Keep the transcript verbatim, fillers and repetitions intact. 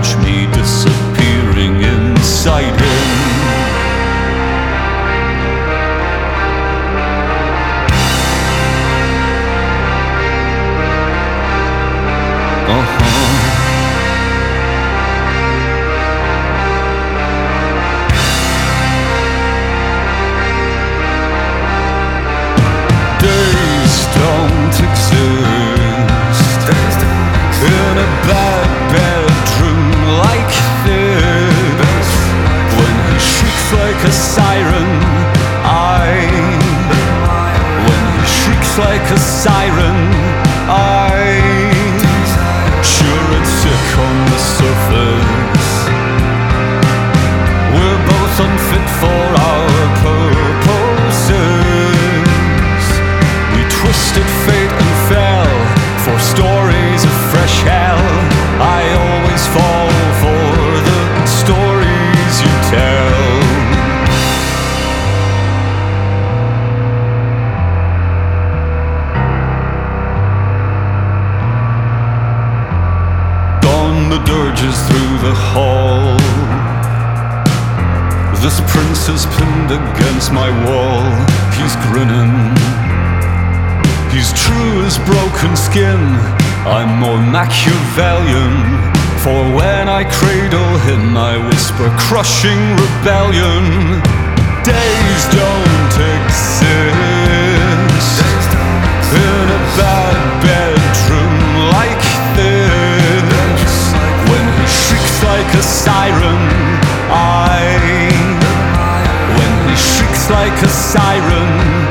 watch me disappearing inside him. Uh-huh. Days don't exist in a bad bedroom like this. When he shrieks like a siren, I When he shrieks like a siren, I Sure, it's sick on the surface. We're both unfit for our purposes. We twisted fate and fell for stories of fresh hell. I always fall for the stories you tell. Dawn the dirges through the hall. This prince is pinned against my wall. He's grinning. He's true as broken skin. I'm more Machiavellian. For when I cradle him, I whisper crushing rebellion. Days don't exist in a bad bedroom like this. When he shrieks like a siren, I When he shrieks like a siren,